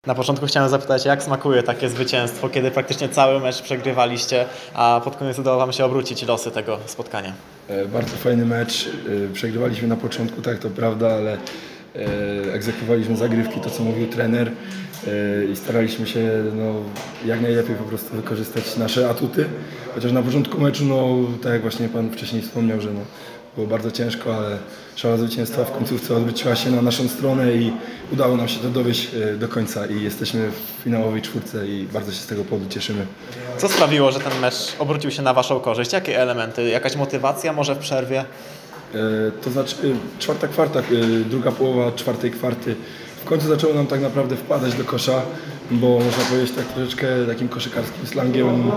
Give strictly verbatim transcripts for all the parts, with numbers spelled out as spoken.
Na początku chciałem zapytać, jak smakuje takie zwycięstwo, kiedy praktycznie cały mecz przegrywaliście, a pod koniec udało Wam się obrócić losy tego spotkania? E, Bardzo fajny mecz. E, Przegrywaliśmy na początku, tak to prawda, ale e, egzekwowaliśmy zagrywki, to co mówił trener e, i staraliśmy się no, jak najlepiej po prostu wykorzystać nasze atuty. Chociaż na początku meczu, no tak jak właśnie Pan wcześniej wspomniał, że no, było bardzo ciężko, ale szala zwycięstwa w końcówce odwróciła się na naszą stronę i udało nam się to dowieść e, do końca i jesteśmy w finałowej czwórce i bardzo się z tego powodu cieszymy. Co sprawiło, że ten mecz obrócił się na Waszą korzyść? Jakie elementy? Jakaś motywacja może w przerwie? E, To znaczy e, czwarta kwarta, e, druga połowa czwartej kwarty w końcu zaczęło nam tak naprawdę wpadać do kosza, bo można powiedzieć tak troszeczkę takim koszykarskim slangiem, e,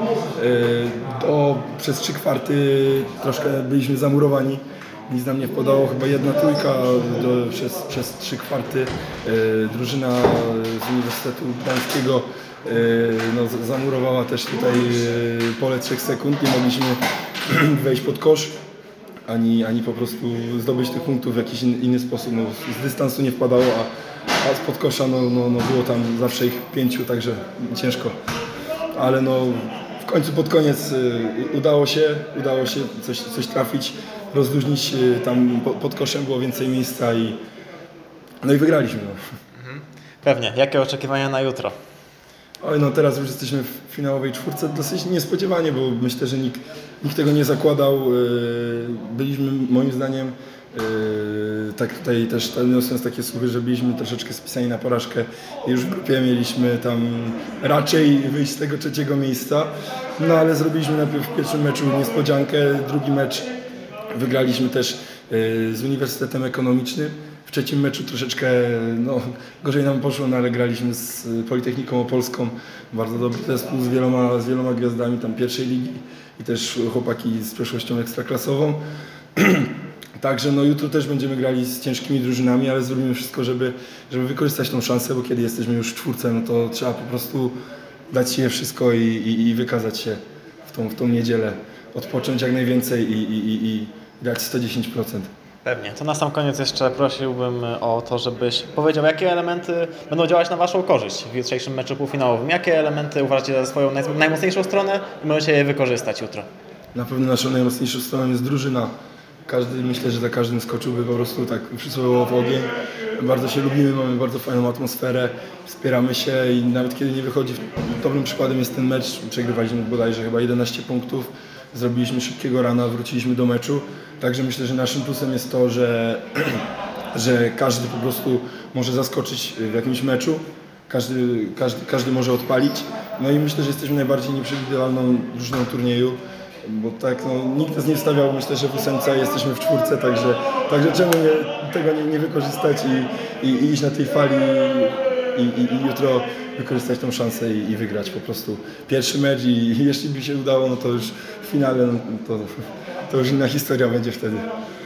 to przez trzy kwarty troszkę byliśmy zamurowani. Nic nam nie wpadało, chyba jedna trójka do, przez, przez trzy kwarty. E, drużyna z Uniwersytetu Gdańskiego e, no, zamurowała też tutaj e, pole trzech sekund, nie mogliśmy wejść pod kosz. Ani, ani po prostu zdobyć tych punktów w jakiś in, inny sposób. No, z dystansu nie wpadało, a, a spod kosza no, no, no było tam zawsze ich pięciu, także ciężko. Ale no, w końcu pod koniec y, udało się, udało się coś, coś trafić, rozluźnić y, tam po, pod koszem, było więcej miejsca i no i wygraliśmy. No. Pewnie. Jakie oczekiwania na jutro? Oj, no teraz już jesteśmy w finałowej czwórce, dosyć niespodziewanie, bo myślę, że nikt, nikt tego nie zakładał. Byliśmy moim zdaniem, tak tutaj też niosąc takie słuchy, że byliśmy troszeczkę spisani na porażkę. Już w grupie mieliśmy tam raczej wyjść z tego trzeciego miejsca, no ale zrobiliśmy najpierw w pierwszym meczu niespodziankę, drugi mecz wygraliśmy też z Uniwersytetem Ekonomicznym. W trzecim meczu troszeczkę no, gorzej nam poszło, no, ale graliśmy z Politechniką Opolską. Bardzo dobry zespół z wieloma, z wieloma gwiazdami tam pierwszej ligi i też chłopaki z przeszłością ekstraklasową. Także no, jutro też będziemy grali z ciężkimi drużynami, ale zrobimy wszystko, żeby, żeby wykorzystać tą szansę, bo kiedy jesteśmy już w czwórce, no to trzeba po prostu dać się wszystko i, i, i wykazać się w tą, w tą niedzielę, odpocząć jak najwięcej i, i, i, i dać sto dziesięć procent. Pewnie. To na sam koniec jeszcze prosiłbym o to, żebyś powiedział, jakie elementy będą działać na Waszą korzyść w jutrzejszym meczu półfinałowym. Jakie elementy uważacie za swoją naj- najmocniejszą stronę i możecie je wykorzystać jutro? Na pewno naszą najmocniejszą stroną jest drużyna. Każdy, myślę, że za każdym skoczyłby po prostu tak przysłowiowo w ogień. Bardzo się lubimy, mamy bardzo fajną atmosferę, wspieramy się i nawet kiedy nie wychodzi, dobrym przykładem jest ten mecz, przegrywaliśmy bodajże chyba jedenaście punktów, zrobiliśmy szybkiego rana, wróciliśmy do meczu, także myślę, że naszym plusem jest to, że, że każdy po prostu może zaskoczyć w jakimś meczu, każdy, każdy, każdy może odpalić, no i myślę, że jesteśmy najbardziej nieprzewidywalną drużyną turnieju. Bo tak, no, nikt nas nie wstawiał, myślę, że w ósemce, jesteśmy w czwórce, także, także czemu nie, tego nie, nie wykorzystać i, i, i iść na tej fali i, i, i jutro wykorzystać tą szansę i, i wygrać po prostu pierwszy mecz i, i jeśli by się udało, no to już w finale, no, to, to już inna historia będzie wtedy.